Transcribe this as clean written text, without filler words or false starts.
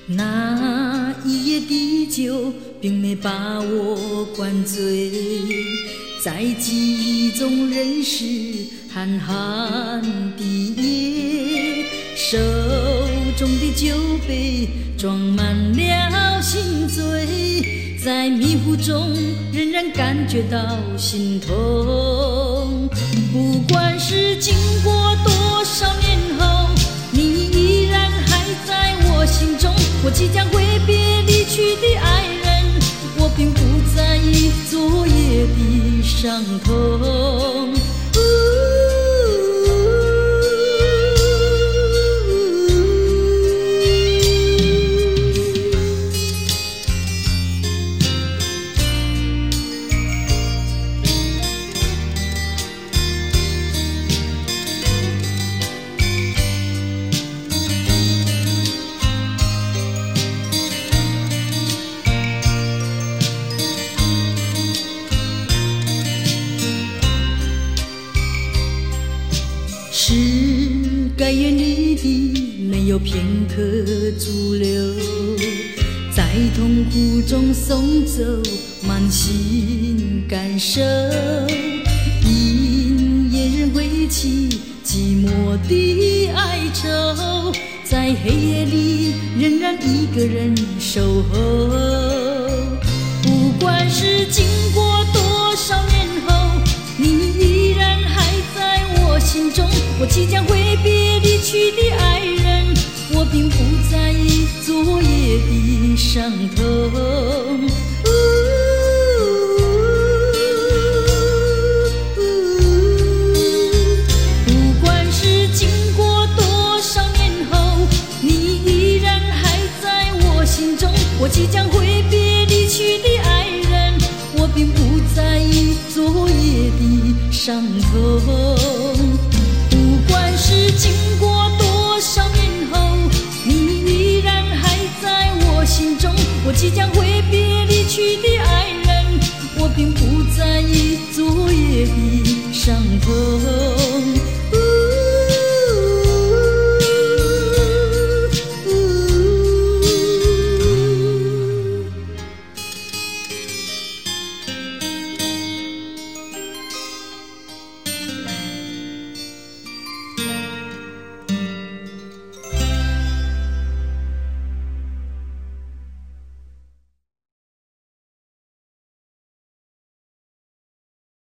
那一夜的酒并没把我灌醉，在记忆中仍是寒寒的夜，手中的酒杯装满了心醉，在迷糊中仍然感觉到心痛。不管是经过多少年后，你依然还在我心中。我即将挥别离去的爱人，我并不在意昨夜的伤痛。是该远离的没有片刻驻留，在痛苦中送走满心感受，因恋人挥起寂寞的哀愁，在黑夜里仍然一个人守候。不管是经过多少年后，你依然还在我心中。我即将挥别离去的爱人，我并不在意昨夜的伤痛。不管是经过多少年后，你依然还在我心中。我即将挥别离去的爱人，我并不在意昨夜的伤痛。